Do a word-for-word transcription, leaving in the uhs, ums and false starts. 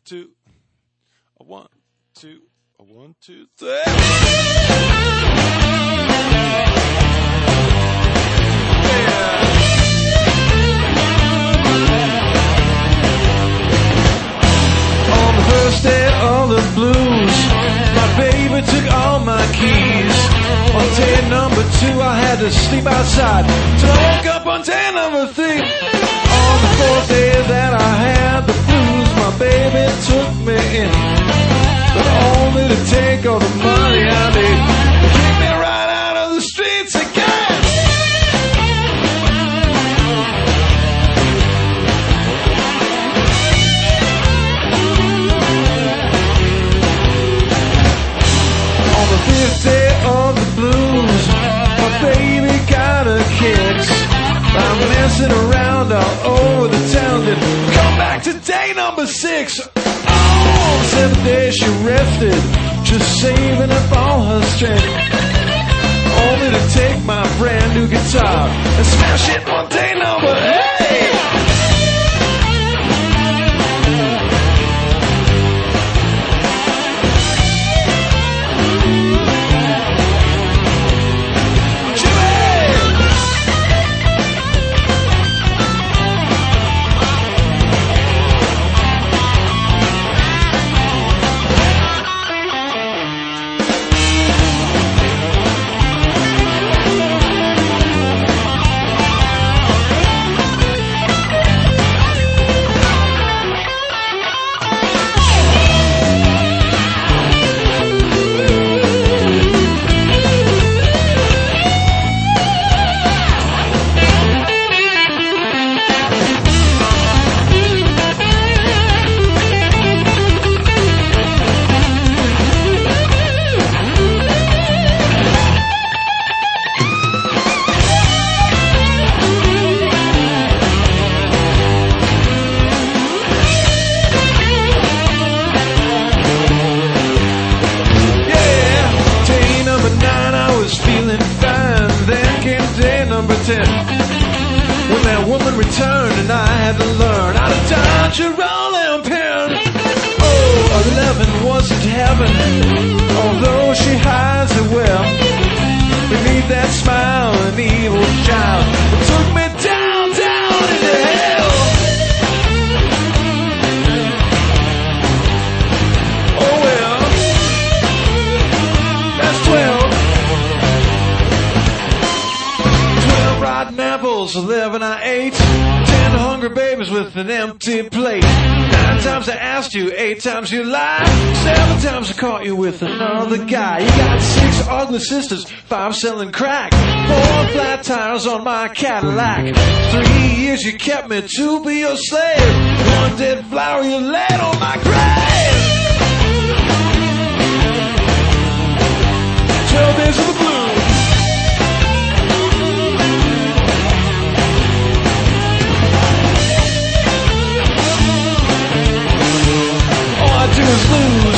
two, a one, two, a one, two, three. On the first day of the blues, my baby took all my keys. On day number two, I had to sleep outside till I woke up on day number three. On the fourth day that I had the blues, my baby took me in, but only to take all the money I made and kick me right out of the streets again. On the fifth day of the blues, my baby got her kicks. I'm messing around all over the town, then come back to day number six. Oh, the seventh day she rested, just saving up all her strength, only to take my brand new guitar and smash it on day number eight. When that woman returned and I had to learn how to dodge a rolling pin. Oh, eleven wasn't heaven, although she hides it well. Beneath that smile, an evil child took me down, down into hell. Oh well, that's twelve. Rotten apples, eleven I ate, ten hungry babies with an empty plate. Nine times I asked you, eight times you lied, seven times I caught you with another guy. You got six ugly sisters, five selling crack, four flat tires on my Cadillac. Three years you kept me to be your slave, one dead flower you laid on my grave. Twelve days of the blues. I do is lose.